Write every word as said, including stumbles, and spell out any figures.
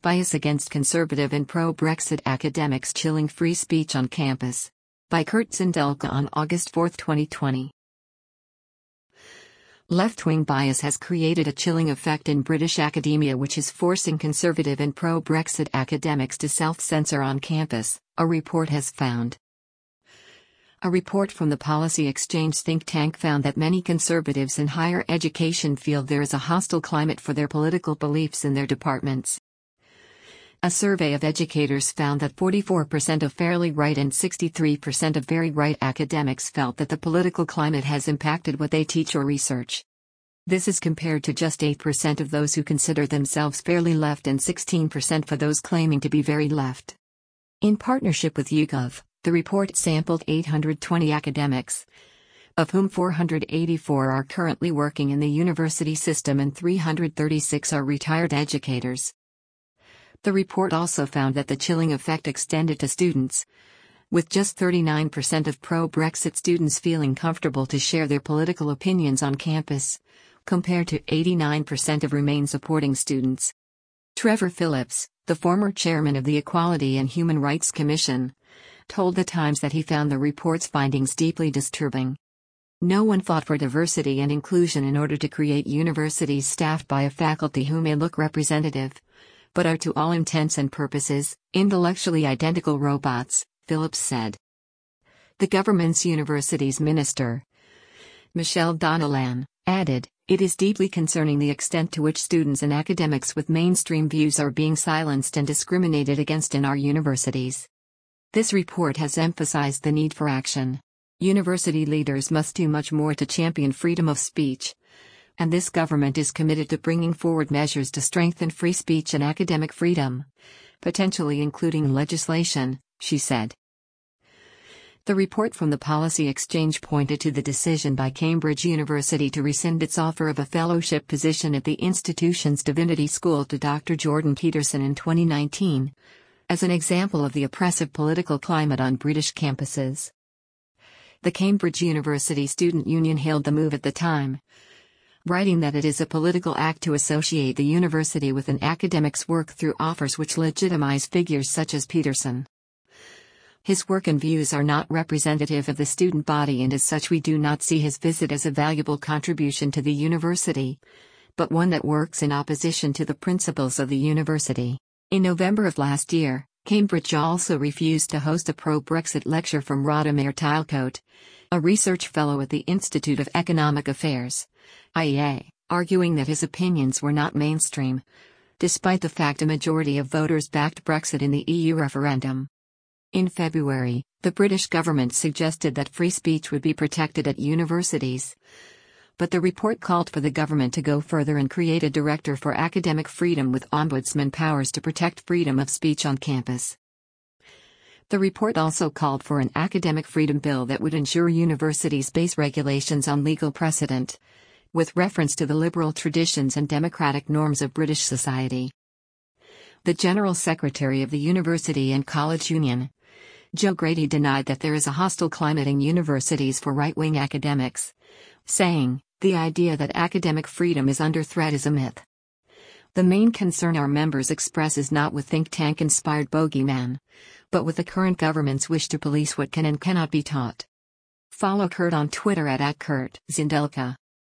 Bias against conservative and pro-Brexit academics chilling free speech on campus. By Kurt Zindelka on August fourth, twenty twenty. Left-wing bias has created a chilling effect in British academia, which is forcing conservative and pro-Brexit academics to self-censor on campus, a report has found. A report from the Policy Exchange think tank found that many conservatives in higher education feel there is a hostile climate for their political beliefs in their departments. A survey of educators found that forty-four percent of fairly right and sixty-three percent of very right academics felt that the political climate has impacted what they teach or research. This is compared to just eight percent of those who consider themselves fairly left and sixteen percent for those claiming to be very left. In partnership with YouGov, the report sampled eight hundred twenty academics, of whom four hundred eighty-four are currently working in the university system and three hundred thirty-six are retired educators. The report also found that the chilling effect extended to students, with just thirty-nine percent of pro-Brexit students feeling comfortable to share their political opinions on campus, compared to eighty-nine percent of Remain supporting students. Trevor Phillips, the former chairman of the Equality and Human Rights Commission, told The Times that he found the report's findings deeply disturbing. No one fought for diversity and inclusion in order to create universities staffed by a faculty who may look representative, but are to all intents and purposes, intellectually identical robots, Phillips said. The government's universities minister, Michelle Donelan, added, "It is deeply concerning the extent to which students and academics with mainstream views are being silenced and discriminated against in our universities. This report has emphasized the need for action. University leaders must do much more to champion freedom of speech, and this government is committed to bringing forward measures to strengthen free speech and academic freedom, potentially including legislation," she said. The report from the Policy Exchange pointed to the decision by Cambridge University to rescind its offer of a fellowship position at the institution's Divinity School to Doctor Jordan Peterson in twenty nineteen, as an example of the oppressive political climate on British campuses. The Cambridge University Student Union hailed the move at the time, writing that it is a political act to associate the university with an academic's work through offers which legitimize figures such as Peterson. His work and views are not representative of the student body, and as such we do not see his visit as a valuable contribution to the university, but one that works in opposition to the principles of the university. In November of last year, Cambridge also refused to host a pro-Brexit lecture from Radomir Tylecote, a research fellow at the Institute of Economic Affairs, I E A, arguing that his opinions were not mainstream, despite the fact a majority of voters backed Brexit in the E U referendum. In February, the British government suggested that free speech would be protected at universities, but the report called for the government to go further and create a director for academic freedom with ombudsman powers to protect freedom of speech on campus. The report also called for an academic freedom bill that would ensure universities base regulations on legal precedent, with reference to the liberal traditions and democratic norms of British society. The General Secretary of the University and College Union, Joe Grady, denied that there is a hostile climate in universities for right-wing academics, saying, "The idea that academic freedom is under threat is a myth. The main concern our members express is not with think tank-inspired bogeyman, but with the current government's wish to police what can and cannot be taught." Follow Kurt on Twitter at, at Kurt Zindelka.